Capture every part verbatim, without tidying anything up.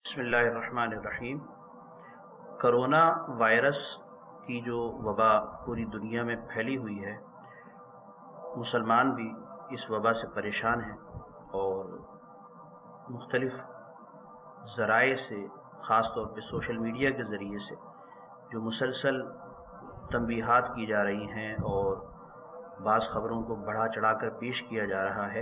बिस्मिल्लाहिर्रहमानिर्रहीम। Corona virus की जो वबा पूरी दुनिया में फैली हुई है, मुसलमान भी इस वबा से परेशान हैं और मुख्तलिफ ज़राए से, ख़ास तौर पे सोशल मीडिया के ज़रिए से जो मुसलसल तंबीहात की जा रही हैं और बाज़ ख़बरों को बढ़ा चढ़ा कर पेश किया जा रहा है,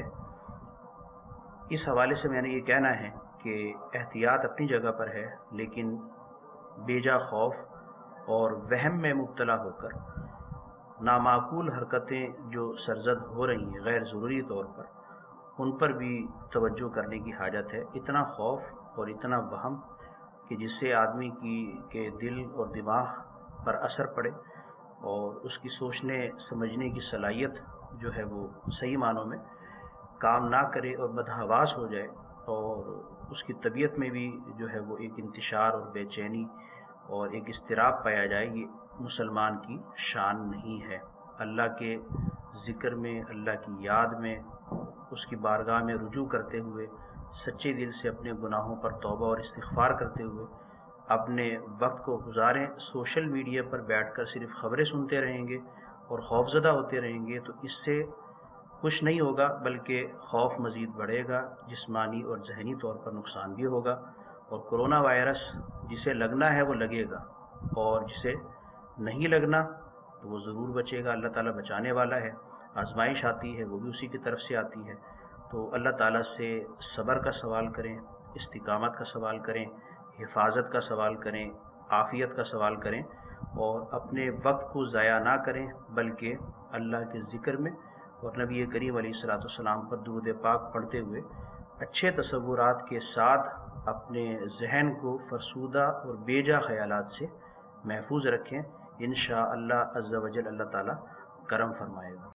इस हवाले से मैंने ये कहना है कि एहतियात अपनी जगह पर है, लेकिन बेजा खौफ और वहम में मुब्तला होकर नामाकूल हरकतें जो सरजद हो रही हैं गैर ज़रूरी तौर पर, उन पर भी तवज्जो करने की हाजत है। इतना खौफ और इतना वहम कि जिससे आदमी की के दिल और दिमाग पर असर पड़े और उसकी सोचने समझने की सलाहियत जो है वो सही मानों में काम ना करे और बदहवास हो जाए और उसकी तबीयत में भी जो है वो एक इंतशार और बेचैनी और एक इज़्तिराब पाया जाए, ये मुसलमान की शान नहीं है। अल्लाह के ज़िक्र में, अल्लाह की याद में, उसकी बारगाह में रुजू करते हुए, सच्चे दिल से अपने गुनाहों पर तौबा और इस्तिग़फ़ार करते हुए अपने वक्त को गुजारें। सोशल मीडिया पर बैठकर सिर्फ खबरें सुनते रहेंगे और खौफज़दा होते रहेंगे तो इससे कुछ नहीं होगा, बल्कि खौफ मज़ीद बढ़ेगा, जिस्मानी और ज़हनी तौर पर नुकसान भी होगा। और कोरोना वायरस जिसे लगना है वो लगेगा और जिसे नहीं लगना तो वो ज़रूर बचेगा। अल्लाह ताला बचाने वाला है। आजमाइश आती है वो भी उसी की तरफ से आती है। तो अल्लाह ताला से सब्र का सवाल करें, इस्तिकामत का सवाल करें, हिफाजत का सवाल करें, आफ़ियत का सवाल करें और अपने वक्त को ज़ाया ना करें, बल्कि अल्लाह के ज़िक्र में और नबी करीम अलैहिस्सलाम पर दुरूद पाक पढ़ते हुए अच्छे तसव्वुरात के साथ अपने जहन को फरसूदा और बेजा ख़यालात से महफूज रखें। इंशाअल्लाह अज़्ज़ा वजल अल्लाह ताला करम फरमाएगा।